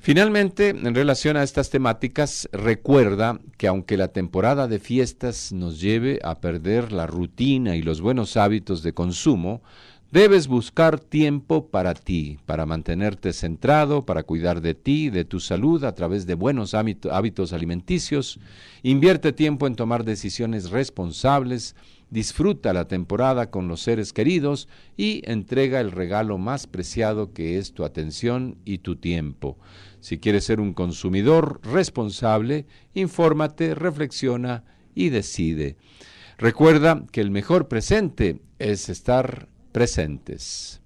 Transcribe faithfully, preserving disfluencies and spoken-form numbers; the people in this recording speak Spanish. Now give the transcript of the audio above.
Finalmente, en relación a estas temáticas, recuerda que aunque la temporada de fiestas nos lleve a perder la rutina y los buenos hábitos de consumo, debes buscar tiempo para ti, para mantenerte centrado, para cuidar de ti, de tu salud a través de buenos hábitos alimenticios. Invierte tiempo en tomar decisiones responsables, disfruta la temporada con los seres queridos y entrega el regalo más preciado que es tu atención y tu tiempo. Si quieres ser un consumidor responsable, infórmate, reflexiona y decide. Recuerda que el mejor presente es estar presentes.